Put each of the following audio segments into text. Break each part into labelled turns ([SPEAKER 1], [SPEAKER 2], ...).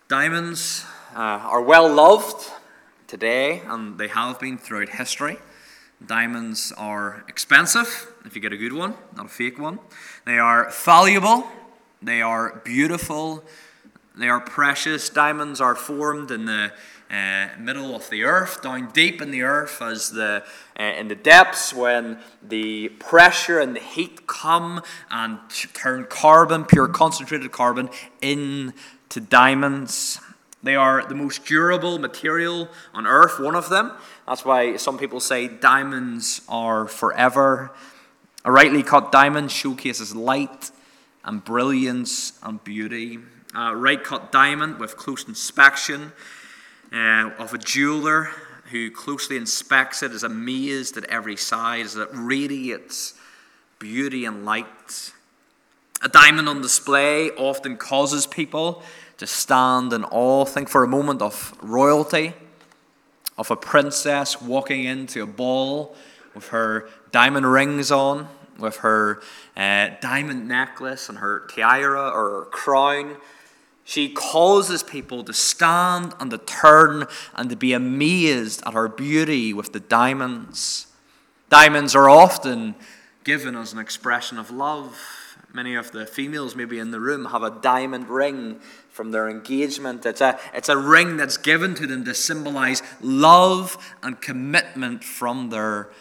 [SPEAKER 1] Diamonds are well loved today, and they have been throughout history. Diamonds are expensive, if you get a good one, not a fake one. They are valuable, they are beautiful, they are precious. Diamonds are formed in the middle of the earth, down deep in the earth, as in the depths, when the pressure and the heat come and turn carbon, pure concentrated carbon, into diamonds. They are the most durable material on earth, one of them. That's why some people say diamonds are forever. A rightly cut diamond showcases light and brilliance and beauty. A right cut diamond with close inspection of a jeweler who closely inspects it is amazed at every side as it radiates beauty and light. A diamond on display often causes people to stand in awe. Think for a moment of royalty, of a princess walking into a ball with her diamond rings on, with her diamond necklace and her tiara or her crown. She causes people to stand and to turn and to be amazed at her beauty with the diamonds. Diamonds are often given as an expression of love. Many of the females maybe in the room have a diamond ring from their engagement. It's a ring that's given to them to symbolize love and commitment from their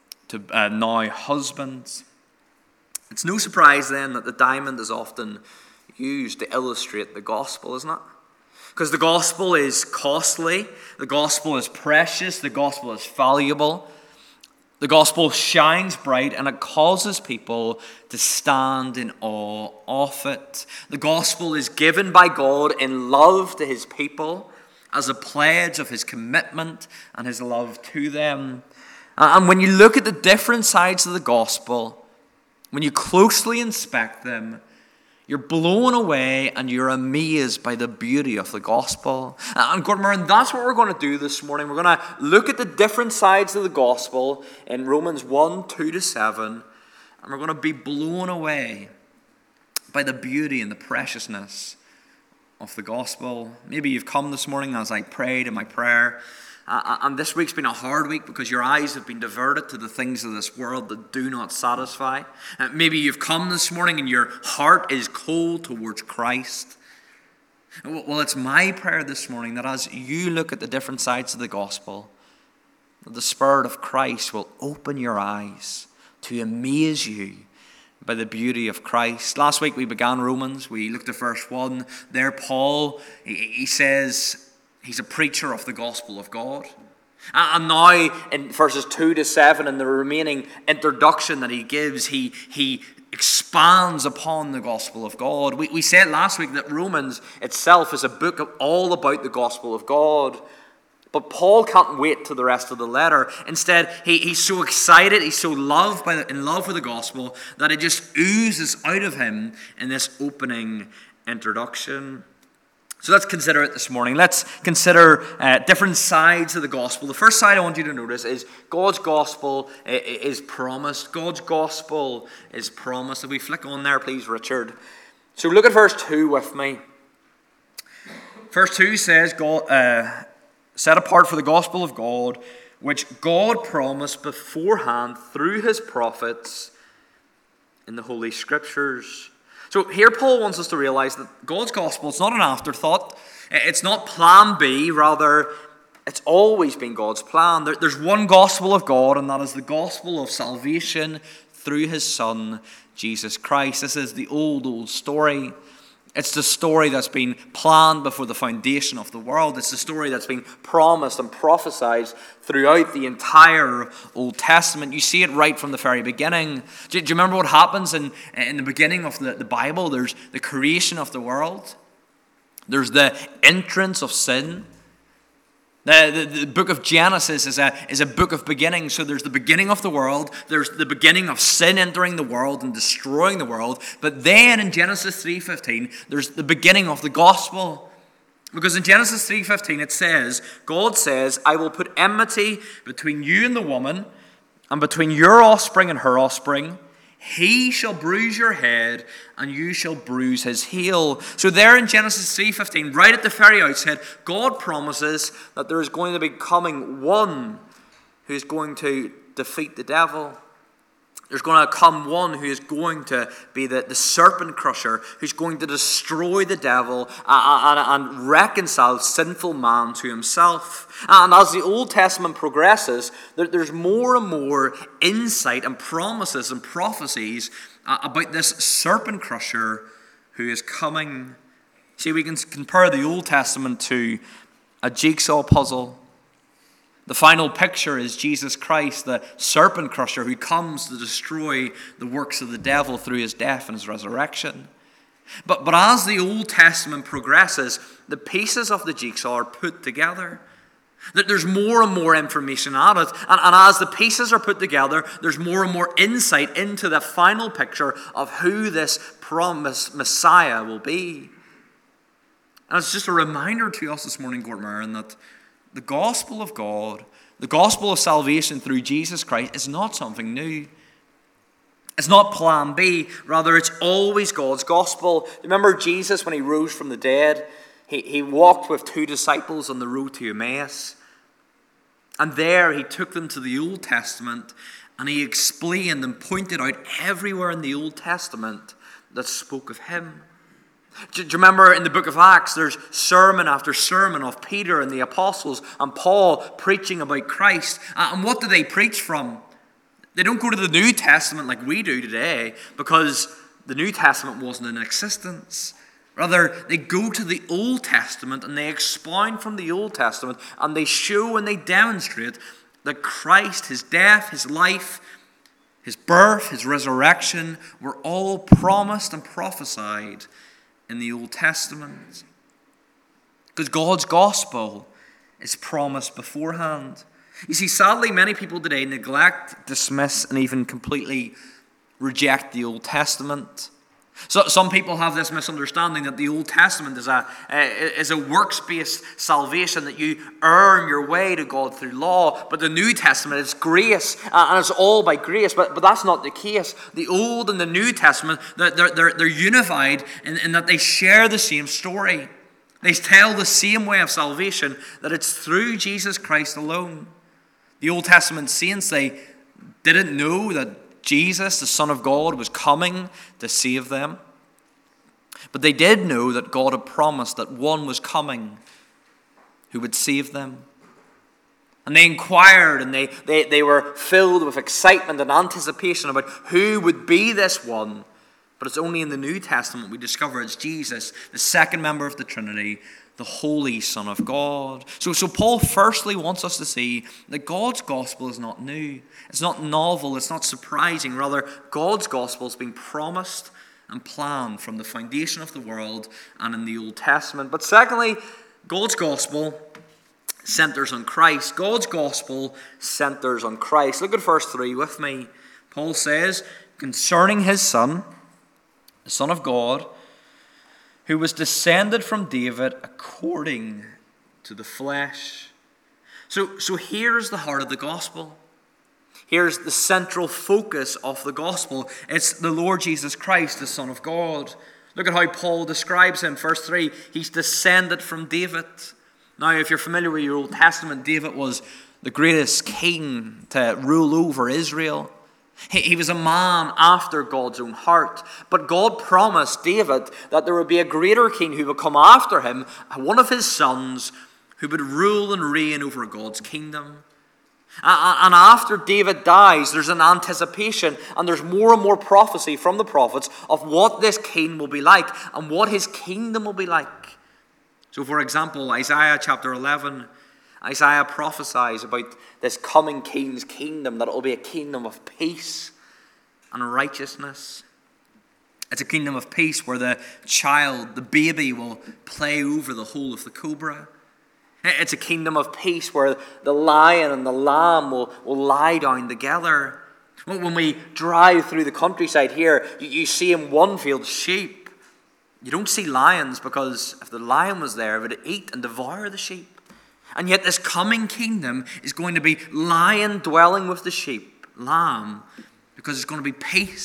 [SPEAKER 1] now husbands. It's no surprise then that the diamond is often used to illustrate the gospel, isn't it? Because the gospel is costly, the gospel is precious, the gospel is valuable. The gospel shines bright and it causes people to stand in awe of it. The gospel is given by God in love to his people as a pledge of his commitment and his love to them. And when you look at the different sides of the gospel, when you closely inspect them, you're blown away and you're amazed by the beauty of the gospel. And Gordon, that's what we're going to do this morning. We're going to look at the different sides of the gospel in Romans 1, 2 to 7. And we're going to be blown away by the beauty and the preciousness of the gospel. Maybe you've come this morning as I prayed in my prayer. And this week's been a hard week because your eyes have been diverted to the things of this world that do not satisfy. Maybe you've come this morning and your heart is cold towards Christ. Well, it's my prayer this morning that as you look at the different sides of the gospel, that the Spirit of Christ will open your eyes to amaze you by the beauty of Christ. Last week we began Romans. We looked at verse 1. There Paul, he says, he's a preacher of the gospel of God. And now in verses 2 to 7, in the remaining introduction that he gives, he expands upon the gospel of God. We said last week that Romans itself is a book all about the gospel of God. But Paul can't wait to the rest of the letter. Instead, he's so excited, he's so in love with the gospel, that it just oozes out of him in this opening introduction. So let's consider it this morning. Let's consider different sides of the gospel. The first side I want you to notice is God's gospel is promised. God's gospel is promised. If we flick on there, please, Richard. So look at verse 2 with me. Verse 2 says, God, set apart for the gospel of God, which God promised beforehand through his prophets in the Holy Scriptures. So here Paul wants us to realize that God's gospel is not an afterthought. It's not plan B. Rather, it's always been God's plan. There's one gospel of God, and that is the gospel of salvation through his Son, Jesus Christ. This is the old story. It's the story that's been planned before the foundation of the world. It's the story that's been promised and prophesied throughout the entire Old Testament. You see it right from the very beginning. Do you remember what happens in the beginning of the Bible? There's the creation of the world. There's the entrance of sin. The book of Genesis is a book of beginnings. So there's the beginning of the world. There's the beginning of sin entering the world and destroying the world. But then in Genesis 3:15, there's the beginning of the gospel. Because in Genesis 3:15 it says, God says, I will put enmity between you and the woman, and between your offspring and her offspring. He shall bruise your head, and you shall bruise his heel. So there in Genesis 3:15, right at the very outset, God promises that there is going to be coming one who is going to defeat the devil. There's going to come one who is going to be the serpent crusher, who's going to destroy the devil and reconcile sinful man to himself. And as the Old Testament progresses, there's more and more insight and promises and prophecies about this serpent crusher who is coming. See, we can compare the Old Testament to a jigsaw puzzle. The final picture is Jesus Christ, the serpent crusher who comes to destroy the works of the devil through his death and his resurrection. But as the Old Testament progresses, the pieces of the jigsaw are put together. That there's more and more information added. And as the pieces are put together, there's more and more insight into the final picture of who this promised Messiah will be. And it's just a reminder to us this morning, Gortmarin, that the gospel of God, the gospel of salvation through Jesus Christ, is not something new. It's not plan B. Rather, it's always God's gospel. Remember Jesus when he rose from the dead? He walked with two disciples on the road to Emmaus. And there he took them to the Old Testament and he explained and pointed out everywhere in the Old Testament that spoke of him. Do you remember in the book of Acts, there's sermon after sermon of Peter and the apostles and Paul preaching about Christ. And what do they preach from? They don't go to the New Testament like we do today because the New Testament wasn't in existence. Rather, they go to the Old Testament and they expound from the Old Testament and they show and they demonstrate that Christ, his death, his life, his birth, his resurrection were all promised and prophesied in the Old Testament. Because God's gospel is promised beforehand. You see, sadly, many people today neglect, dismiss, and even completely reject the Old Testament. So some people have this misunderstanding that the Old Testament is a works-based salvation, that you earn your way to God through law. But the New Testament is grace, and it's all by grace. But that's not the case. The Old and the New Testament, they're unified in that they share the same story. They tell the same way of salvation, that it's through Jesus Christ alone. The Old Testament saints, they didn't know that Jesus, the Son of God, was coming to save them. But they did know that God had promised that one was coming who would save them. And they inquired and they were filled with excitement and anticipation about who would be this one. But it's only in the New Testament we discover it's Jesus, the second member of the Trinity, the Holy Son of God. So Paul firstly wants us to see that God's gospel is not new. It's not novel. It's not surprising. Rather, God's gospel has been promised and planned from the foundation of the world and in the Old Testament. But secondly, God's gospel centers on Christ. God's gospel centers on Christ. Look at verse 3 with me. Paul says, concerning his Son, the Son of God, who was descended from David according to the flesh. So here's the heart of the gospel. Here's the central focus of the gospel. It's the Lord Jesus Christ, the Son of God. Look at how Paul describes him. Verse 3, he's descended from David. Now, if you're familiar with your Old Testament, David was the greatest king to rule over Israel. He was a man after God's own heart. But God promised David that there would be a greater king who would come after him, one of his sons, who would rule and reign over God's kingdom. And after David dies, there's an anticipation and there's more and more prophecy from the prophets of what this king will be like and what his kingdom will be like. So, for example, Isaiah chapter 11, Isaiah prophesies about this coming king's kingdom, that it will be a kingdom of peace and righteousness. It's a kingdom of peace where the child, the baby, will play over the hole of the cobra. It's a kingdom of peace where the lion and the lamb will lie down together. When we drive through the countryside here, you see in one field sheep. You don't see lions, because if the lion was there, it would eat and devour the sheep. And yet this coming kingdom is going to be lion dwelling with the sheep, lamb, because it's going to be peace.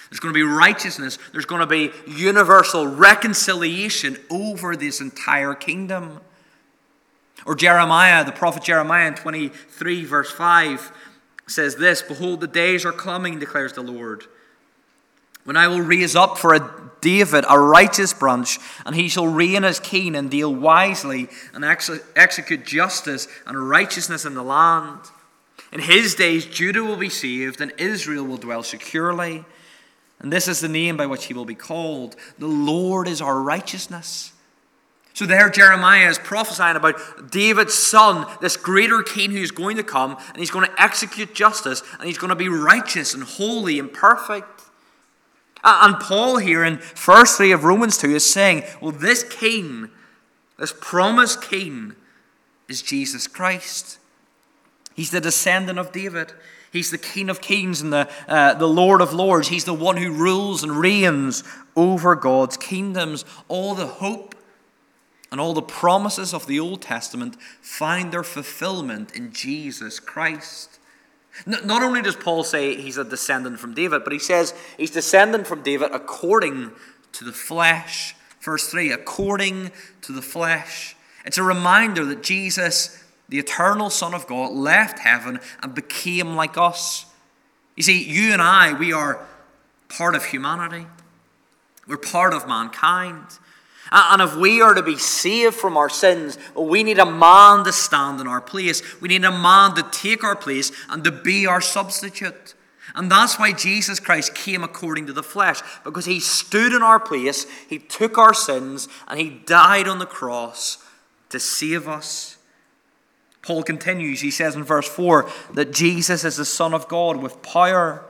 [SPEAKER 1] There's going to be righteousness. There's going to be universal reconciliation over this entire kingdom. Or Jeremiah, the prophet Jeremiah in 23 verse 5 says this, "Behold, the days are coming, declares the Lord, when I will raise up for David a righteous branch, and he shall reign as king and deal wisely and execute justice and righteousness in the land. In his days Judah will be saved, and Israel will dwell securely. And this is the name by which he will be called. The Lord is our righteousness." So there Jeremiah is prophesying about David's son, this greater king who's going to come, and he's going to execute justice, and he's going to be righteous and holy and perfect. And Paul here in verse 3 of Romans 2 is saying, well, this king, this promised king, is Jesus Christ. He's the descendant of David. He's the King of Kings and the Lord of Lords. He's the one who rules and reigns over God's kingdoms. All the hope and all the promises of the Old Testament find their fulfillment in Jesus Christ. Not only does Paul say he's a descendant from David, but he says he's descendant from David according to the flesh. Verse 3, according to the flesh. It's a reminder that Jesus, the eternal Son of God, left heaven and became like us. You see, you and I, we are part of humanity. We're part of mankind. And if we are to be saved from our sins, we need a man to stand in our place. We need a man to take our place and to be our substitute. And that's why Jesus Christ came according to the flesh, because he stood in our place, he took our sins, and he died on the cross to save us. Paul continues, he says in verse 4 that Jesus is the Son of God with power.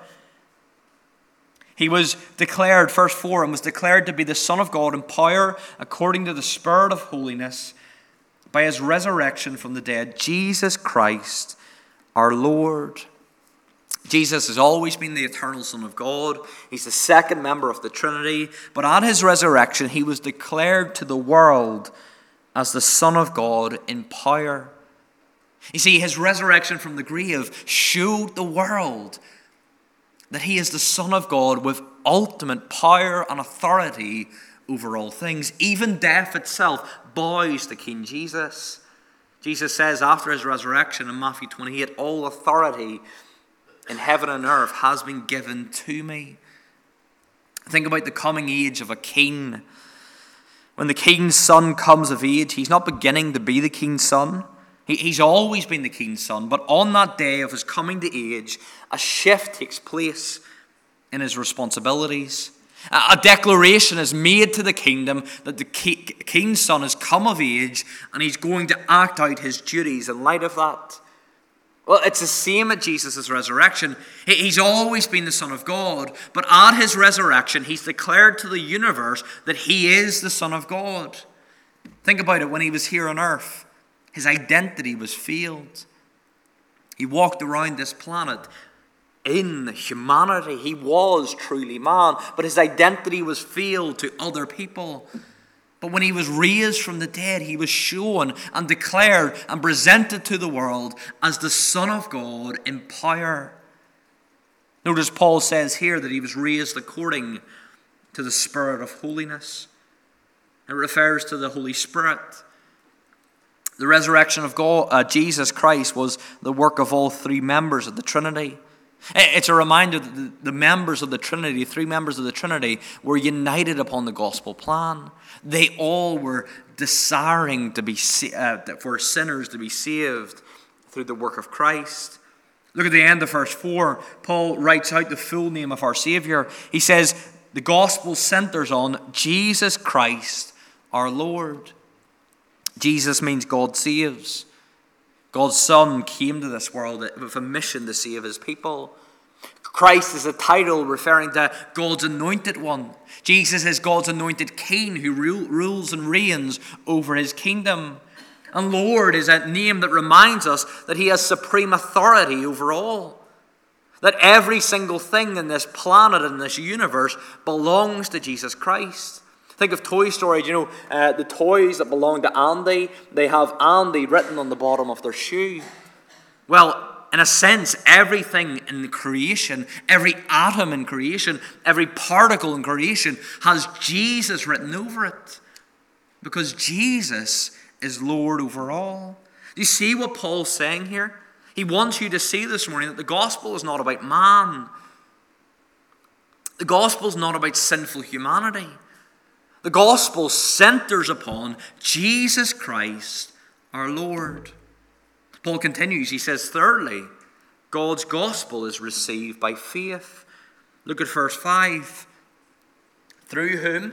[SPEAKER 1] He was declared, verse 4, and was declared to be the Son of God in power according to the Spirit of holiness by his resurrection from the dead, Jesus Christ our Lord. Jesus has always been the eternal Son of God. He's the second member of the Trinity. But at his resurrection, he was declared to the world as the Son of God in power. You see, his resurrection from the grave showed the world that he is the Son of God with ultimate power and authority over all things. Even death itself bows to King Jesus. Jesus says after his resurrection in Matthew 28, all authority in heaven and earth has been given to me. Think about the coming age of a king. When the king's son comes of age, he's not beginning to be the king's son. He's always been the king's son, but on that day of his coming to age, a shift takes place in his responsibilities. A declaration is made to the kingdom that the king's son has come of age and he's going to act out his duties in light of that. Well, it's the same at Jesus' resurrection. He's always been the Son of God, but at his resurrection, he's declared to the universe that he is the Son of God. Think about it, when he was here on earth, his identity was veiled. He walked around this planet in humanity. He was truly man, but his identity was veiled to other people. But when he was raised from the dead, he was shown and declared and presented to the world as the Son of God in power. Notice Paul says here that he was raised according to the Spirit of holiness. It refers to the Holy Spirit. The resurrection of God, Jesus Christ, was the work of all three members of the Trinity. It's a reminder that the members of the Trinity, three members of the Trinity, were united upon the gospel plan. They all were desiring to be for sinners to be saved through the work of Christ. Look at the end of verse 4. Paul writes out the full name of our Savior. He says, the gospel centers on Jesus Christ, our Lord. Jesus means God saves. God's Son came to this world with a mission to save his people. Christ is a title referring to God's anointed one. Jesus is God's anointed king who rules and reigns over his kingdom. And Lord is a name that reminds us that he has supreme authority over all. That every single thing in this planet and this universe belongs to Jesus Christ. Think of Toy Story. You know, the toys that belong to Andy, they have Andy written on the bottom of their shoe. Well, in a sense, everything in the creation, every atom in creation, every particle in creation has Jesus written over it. Because Jesus is Lord over all. Do you see what Paul's saying here? He wants you to see this morning that the gospel is not about man. The gospel is not about sinful humanity. The gospel centers upon Jesus Christ, our Lord. Paul continues, he says, thirdly, God's gospel is received by faith. Look at verse 5. Through whom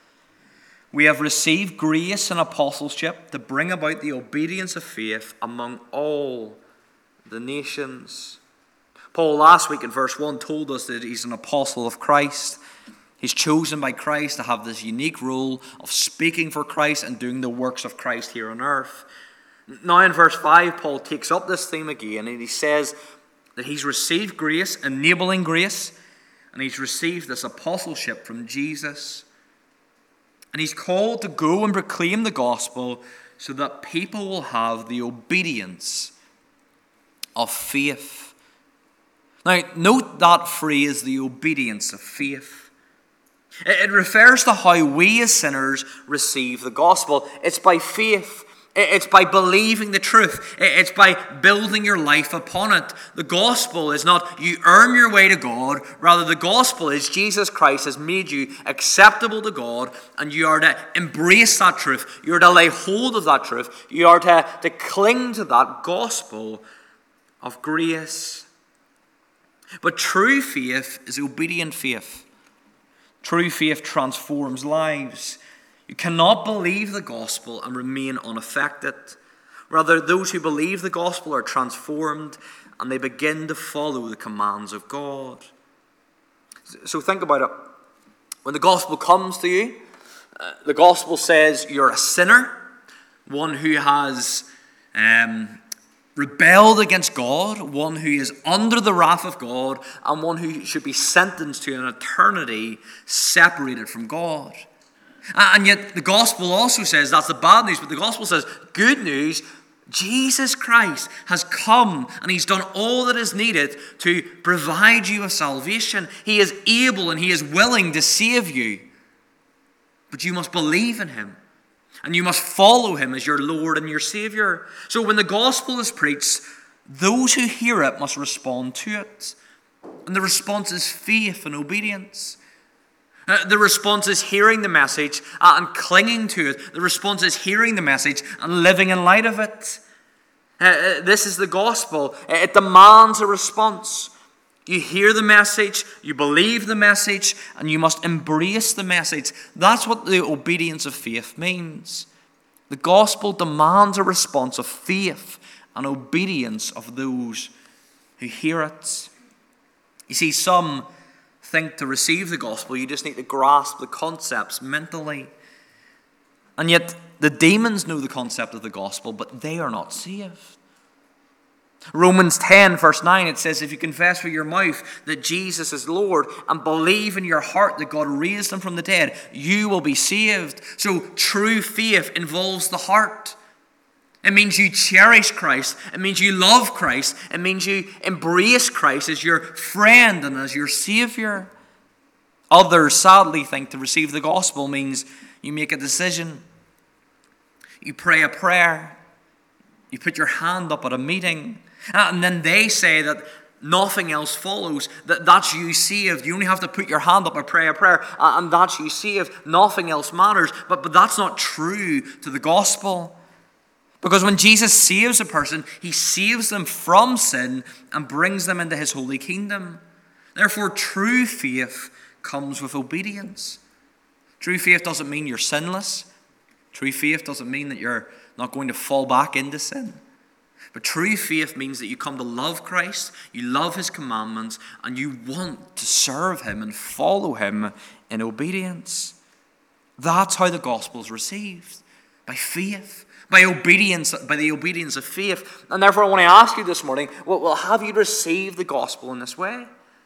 [SPEAKER 1] we have received grace and apostleship to bring about the obedience of faith among all the nations. Paul last week in verse 1 told us that he's an apostle of Christ. He's chosen by Christ to have this unique role of speaking for Christ and doing the works of Christ here on earth. Now in verse 5, Paul takes up this theme again, and he says that he's received grace, enabling grace, and he's received this apostleship from Jesus. And he's called to go and proclaim the gospel so that people will have the obedience of faith. Now, note that phrase, the obedience of faith. It refers to how we as sinners receive the gospel. It's by faith. It's by believing the truth. It's by building your life upon it. The gospel is not you earn your way to God. Rather, the gospel is Jesus Christ has made you acceptable to God, and you are to embrace that truth. You are to lay hold of that truth. You are to cling to that gospel of grace. But true faith is obedient faith. True faith transforms lives. You cannot believe the gospel and remain unaffected. Rather, those who believe the gospel are transformed and they begin to follow the commands of God. So think about it. When the gospel comes to you, the gospel says you're a sinner, one who has rebelled against God, one who is under the wrath of God, and one who should be sentenced to an eternity separated from God. And yet the gospel also says, that's the bad news, but the gospel says, good news, Jesus Christ has come and he's done all that is needed to provide you with salvation. He is able and he is willing to save you. But you must believe in him. And you must follow him as your Lord and your Savior. So when the gospel is preached, those who hear it must respond to it. And the response is faith and obedience. The response is hearing the message and clinging to it. The response is hearing the message and living in light of it. This is the gospel. It demands a response. You hear the message, you believe the message, and you must embrace the message. That's what the obedience of faith means. The gospel demands a response of faith and obedience of those who hear it. You see, some think to receive the gospel, you just need to grasp the concepts mentally. And yet, the demons know the concept of the gospel, but they are not saved. Romans 10 verse 9, it says, if you confess with your mouth that Jesus is Lord and believe in your heart that God raised him from the dead, you will be saved. So true faith involves the heart. It means you cherish Christ. It means you love Christ. It means you embrace Christ as your friend and as your Savior. Others sadly think to receive the gospel means you make a decision. You pray a prayer. You put your hand up at a meeting. And then they say that nothing else follows. That's you saved. You only have to put your hand up and pray a prayer. And that's you saved. Nothing else matters. But that's not true to the gospel. Because when Jesus saves a person, he saves them from sin and brings them into his holy kingdom. Therefore, true faith comes with obedience. True faith doesn't mean you're sinless. True faith doesn't mean that you're not going to fall back into sin. But true faith means that you come to love Christ, you love his commandments, and you want to serve him and follow him in obedience. That's how the gospel is received. By faith. By obedience, by the obedience of faith. And therefore I want to ask you this morning, well, have you received the gospel in this way?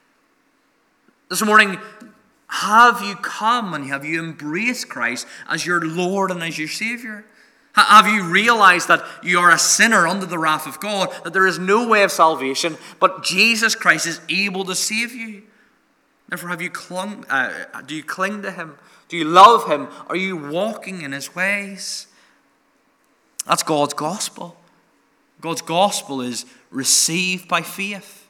[SPEAKER 1] This morning, have you come and have you embraced Christ as your Lord and as your Savior? Have you realized that you are a sinner under the wrath of God, that there is no way of salvation, but Jesus Christ is able to save you? Therefore, have you do you cling to him? Do you love him? Are you walking in his ways? That's God's gospel. God's gospel is received by faith.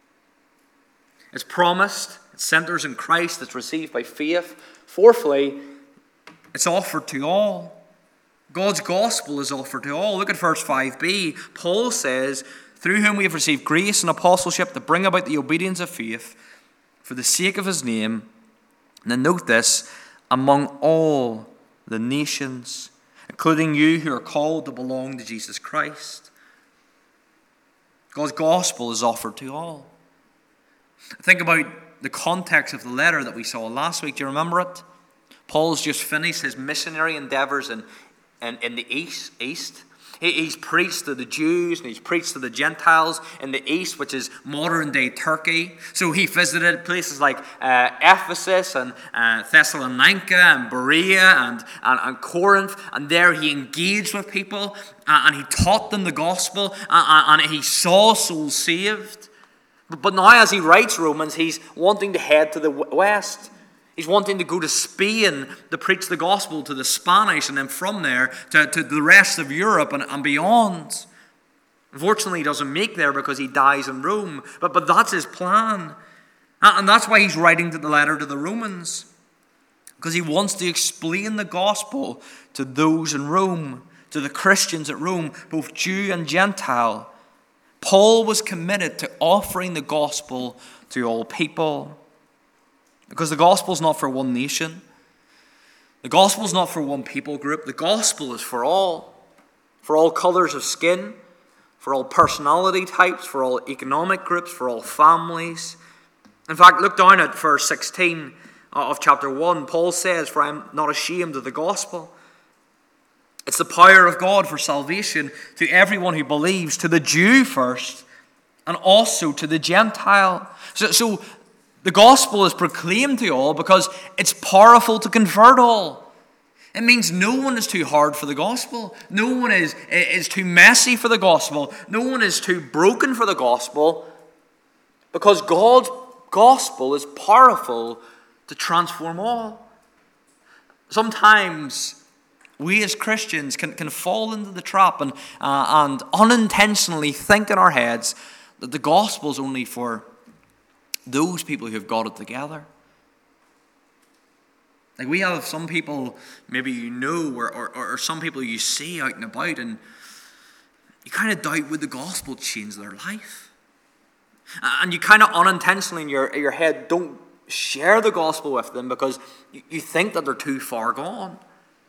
[SPEAKER 1] It's promised, it centers in Christ, it's received by faith. Fourthly, it's offered to all. God's gospel is offered to all. Look at verse 5b. Paul says, through whom we have received grace and apostleship to bring about the obedience of faith for the sake of his name. And then note this, among all the nations, including you who are called to belong to Jesus Christ. God's gospel is offered to all. Think about the context of the letter that we saw last week. Do you remember it? Paul's just finished his missionary endeavors in the east. He's preached to the Jews and he's preached to the Gentiles in the east, which is modern-day Turkey. So he visited places like Ephesus and Thessalonica and Berea and Corinth. And there he engaged with people and he taught them the gospel and he saw souls saved. But now as he writes Romans, he's wanting to head to the west. He's wanting to go to Spain to preach the gospel to the Spanish, and then from there to the rest of Europe and beyond. Unfortunately, he doesn't make there because he dies in Rome. But that's his plan. And that's why he's writing the letter to the Romans. Because he wants to explain the gospel to those in Rome, to the Christians at Rome, both Jew and Gentile. Paul was committed to offering the gospel to all people. Because the gospel is not for one nation. The gospel is not for one people group. The gospel is for all colors of skin, for all personality types, for all economic groups, for all families. In fact, look down at verse 16 of chapter 1. Paul says, "For I am not ashamed of the gospel." It's the power of God for salvation to everyone who believes, to the Jew first, and also to the Gentile. So the gospel is proclaimed to all because it's powerful to convert all. It means no one is too hard for the gospel. No one is too messy for the gospel. No one is too broken for the gospel, because God's gospel is powerful to transform all. Sometimes we as Christians can fall into the trap and unintentionally think in our heads that the gospel is only for those people who have got it together. Like we have some people, maybe you know, or some people you see out and about, and you kind of doubt, would the gospel change their life? And you kind of unintentionally in your head don't share the gospel with them because you think that they're too far gone.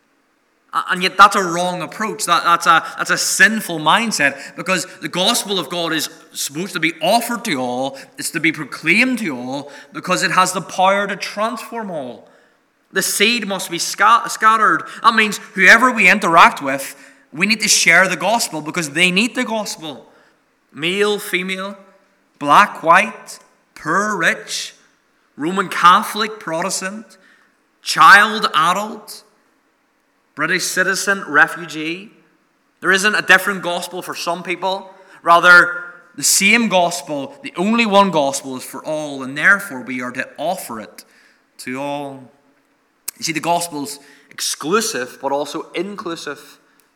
[SPEAKER 1] And yet that's a wrong approach. That's a sinful mindset, because the gospel of God is supposed to be offered to all. It's to be proclaimed to all because it has the power to transform all. The seed must be scattered. That means whoever we interact with, we need to share the gospel because they need the gospel. Male, female, black, white, poor, rich, Roman Catholic, Protestant, child, adult, British citizen, refugee. There isn't a different gospel for some people. Rather, the same gospel, the only one gospel, is for all, and therefore we are to offer it to all. You see, the gospel's exclusive, but also inclusive.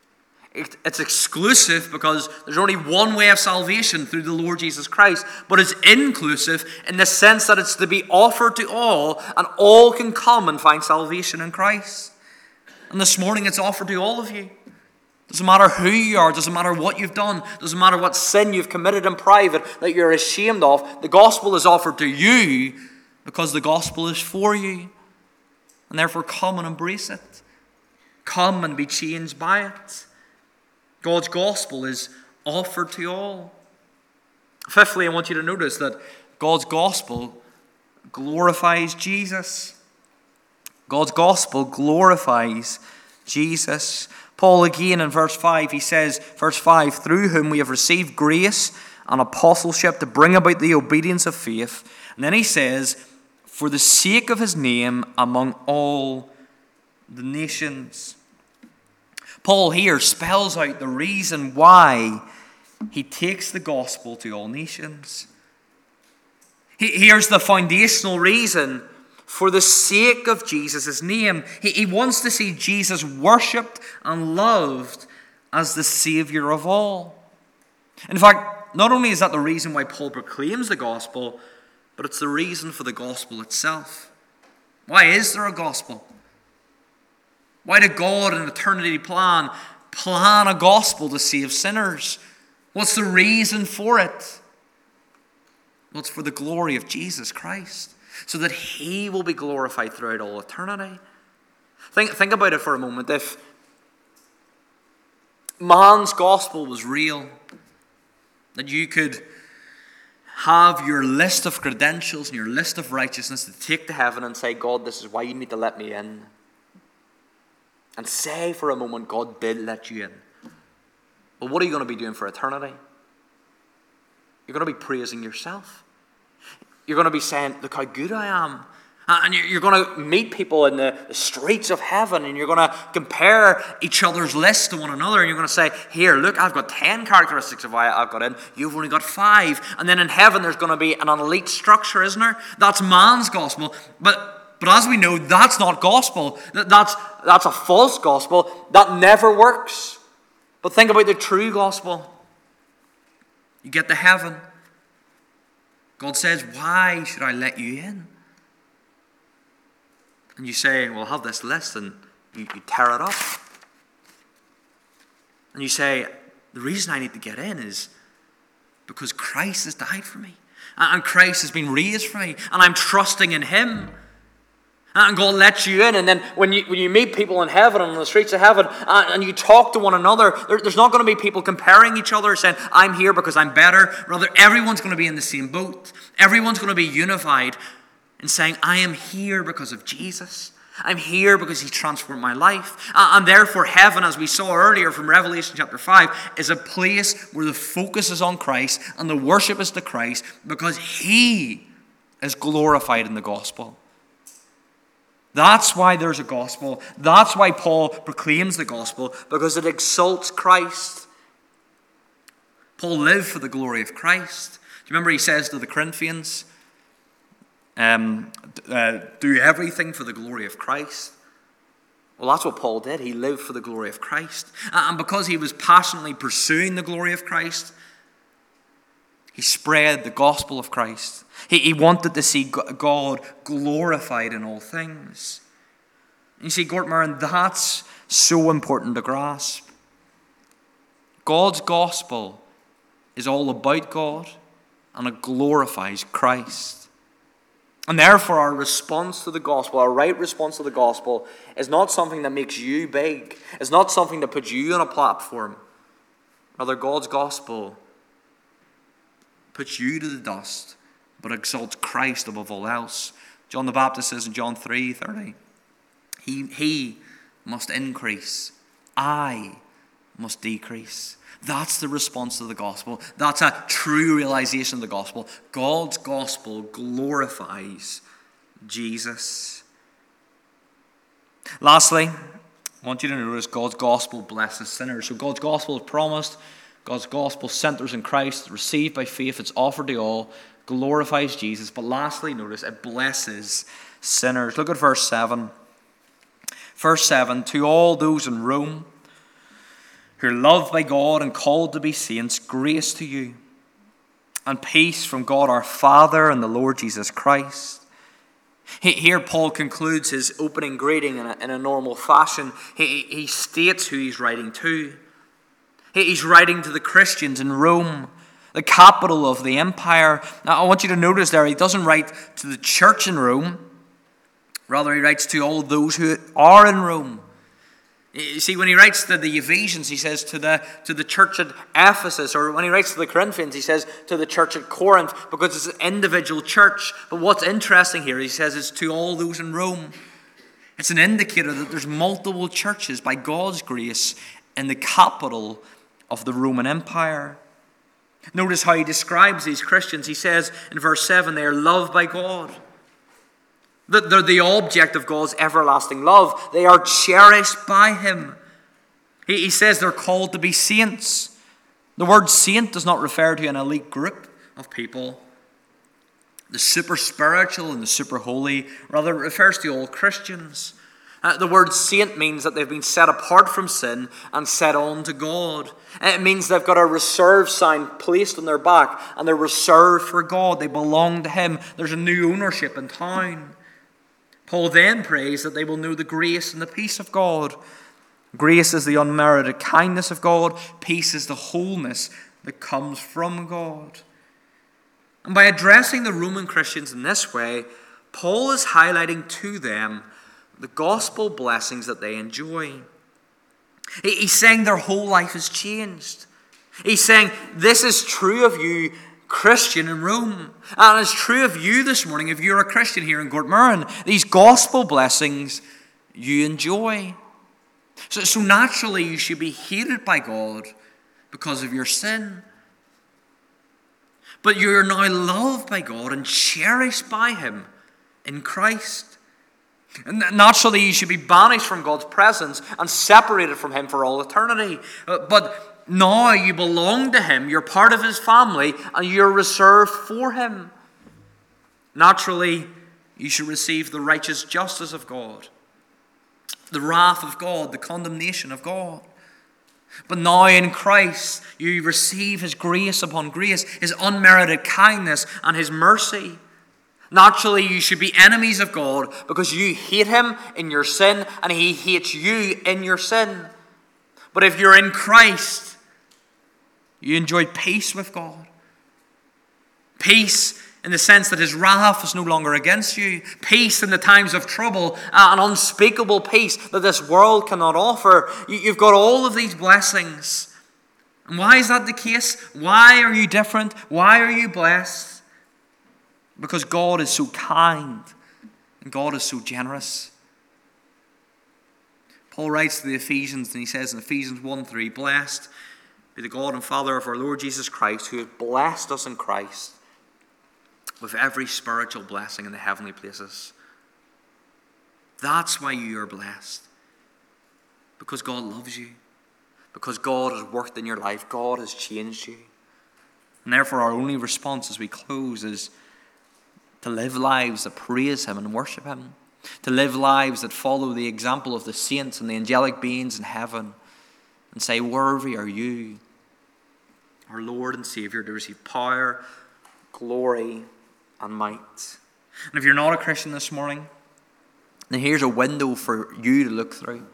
[SPEAKER 1] It's exclusive because there's only one way of salvation through the Lord Jesus Christ, but it's inclusive in the sense that it's to be offered to all, and all can come and find salvation in Christ. And this morning it's offered to all of you. Doesn't matter who you are, doesn't matter what you've done, doesn't matter what sin you've committed in private that you're ashamed of. The gospel is offered to you because the gospel is for you. And therefore come and embrace it. Come and be changed by it. God's gospel is offered to all. Fifthly, I want you to notice that God's gospel glorifies Jesus. God's gospel glorifies Jesus. Paul again in verse 5, he says, verse 5, through whom we have received grace and apostleship to bring about the obedience of faith. And then he says, for the sake of his name among all the nations. Paul here spells out the reason why he takes the gospel to all nations. Here's the foundational reason: for the sake of Jesus' name. He wants to see Jesus worshipped and loved as the Savior of all. In fact, not only is that the reason why Paul proclaims the gospel, but it's the reason for the gospel itself. Why is there a gospel? Why did God in eternity plan a gospel to save sinners? What's the reason for it? Well, it's for the glory of Jesus Christ, so that He will be glorified throughout all eternity. Think about it for a moment. If man's gospel was real, that you could have your list of credentials and your list of righteousness to take to heaven and say, God, this is why you need to let me in. And say for a moment, God did let you in. Well, what are you going to be doing for eternity? You're going to be praising yourself. You're going to be saying, look how good I am. And you're going to meet people in the streets of heaven, and you're going to compare each other's lists to one another, and you're going to say, here, look, I've got 10 characteristics of why I've got in. You've only got 5. And then in heaven there's going to be an elite structure, isn't there? That's man's gospel. But as we know, that's not gospel. That's a false gospel. That never works. But think about the true gospel. You get to heaven. God says, why should I let you in? And you say, well, I have this list, and you tear it up. And you say, the reason I need to get in is because Christ has died for me. And Christ has been raised for me. And I'm trusting in Him. And God lets you in. And then when you meet people in heaven, on the streets of heaven, and you talk to one another, there's not going to be people comparing each other, saying, I'm here because I'm better. Rather, everyone's going to be in the same boat. Everyone's going to be unified in saying, I am here because of Jesus. I'm here because He transformed my life. And therefore, heaven, as we saw earlier from Revelation chapter 5, is a place where the focus is on Christ and the worship is to Christ, because He is glorified in the gospel. That's why there's a gospel. That's why Paul proclaims the gospel, because it exalts Christ. Paul lived for the glory of Christ. Do you remember he says to the Corinthians, do everything for the glory of Christ? Well, that's what Paul did. He lived for the glory of Christ. And because he was passionately pursuing the glory of Christ, he spread the gospel of Christ. He wanted to see God glorified in all things. You see, Gortmarin, that's so important to grasp. God's gospel is all about God, and it glorifies Christ. And therefore, our response to the gospel, our right response to the gospel, is not something that makes you big. It's not something that puts you on a platform. Rather, God's gospel puts you to the dust, but exalts Christ above all else. John the Baptist says in John 3:30, He must increase, I must decrease. That's the response to the gospel. That's a true realization of the gospel. God's gospel glorifies Jesus. Lastly, I want you to notice God's gospel blesses sinners. So God's gospel is promised. God's gospel centers in Christ, received by faith, it's offered to all, glorifies Jesus. But lastly, notice it blesses sinners. Look at verse 7. Verse 7, to all those in Rome who are loved by God and called to be saints, grace to you and peace from God our Father and the Lord Jesus Christ. Here Paul concludes his opening greeting in a normal fashion. He states who he's writing to. He's writing to the Christians in Rome, the capital of the empire. Now I want you to notice there, he doesn't write to the church in Rome. Rather, he writes to all those who are in Rome. You see, when he writes to the Ephesians, he says to the church at Ephesus, or when he writes to the Corinthians, he says to the church at Corinth, because it's an individual church. But what's interesting here, he says it's to all those in Rome. It's an indicator that there's multiple churches by God's grace in the capital of the Roman Empire. Notice how he describes these Christians. He says in verse 7, they are loved by God. That they're the object of God's everlasting love. They are cherished by Him. He says they're called to be saints. The word saint does not refer to an elite group of people, the super spiritual and the super holy. Rather, it refers to all Christians. The word saint means that they've been set apart from sin and set on to God. It means they've got a reserve sign placed on their back and they're reserved for God. They belong to Him. There's a new ownership in town. Paul then prays that they will know the grace and the peace of God. Grace is the unmerited kindness of God. Peace is the wholeness that comes from God. And by addressing the Roman Christians in this way, Paul is highlighting to them the gospel blessings that they enjoy. He's saying their whole life has changed. He's saying, this is true of you, Christian in Rome. And it's true of you this morning if you're a Christian here in Gortmurren. These gospel blessings you enjoy. So naturally you should be hated by God because of your sin. But you're now loved by God and cherished by Him in Christ. And naturally, you should be banished from God's presence and separated from Him for all eternity. But now you belong to Him, you're part of His family, and you're reserved for Him. Naturally, you should receive the righteous justice of God, the wrath of God, the condemnation of God. But now in Christ, you receive His grace upon grace, His unmerited kindness and His mercy. Naturally, you should be enemies of God because you hate Him in your sin and He hates you in your sin. But if you're in Christ, you enjoy peace with God. Peace in the sense that His wrath is no longer against you. Peace in the times of trouble, an unspeakable peace that this world cannot offer. You've got all of these blessings. And why is that the case? Why are you different? Why are you blessed? Because God is so kind and God is so generous. Paul writes to the Ephesians and he says in Ephesians 1:3, blessed be the God and Father of our Lord Jesus Christ, who has blessed us in Christ with every spiritual blessing in the heavenly places. That's why you are blessed. Because God loves you. Because God has worked in your life. God has changed you. And therefore our only response as we close is to live lives that praise Him and worship Him. To live lives that follow the example of the saints and the angelic beings in heaven. And say, worthy are you, our Lord and Savior, to receive power, glory, and might. And if you're not a Christian this morning, then here's a window for you to look through.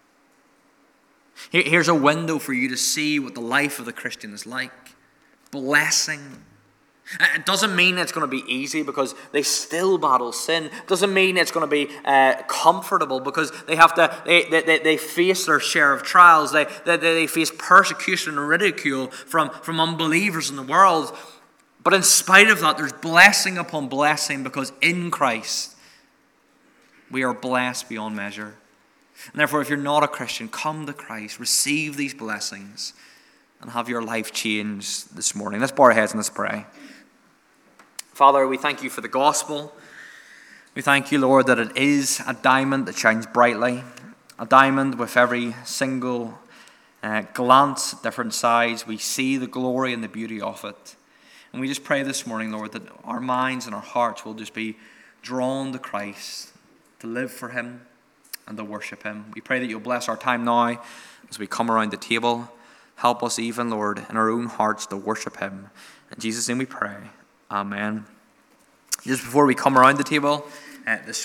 [SPEAKER 1] Here's a window for you to see what the life of the Christian is like. Blessing. It doesn't mean it's going to be easy because they still battle sin. It doesn't mean it's going to be comfortable because they face their share of trials. They face persecution and ridicule from unbelievers in the world. But in spite of that, there's blessing upon blessing because in Christ we are blessed beyond measure. And therefore, if you're not a Christian, come to Christ, receive these blessings, and have your life changed this morning. Let's bow our heads and let's pray. Father, we thank you for the gospel. We thank you, Lord, that it is a diamond that shines brightly, a diamond with every single glance at different sides. We see the glory and the beauty of it. And we just pray this morning, Lord, that our minds and our hearts will just be drawn to Christ, to live for Him and to worship Him. We pray that you'll bless our time now as we come around the table. Help us even, Lord, in our own hearts to worship Him. In Jesus' name we pray. Amen. Just before we come around the table, this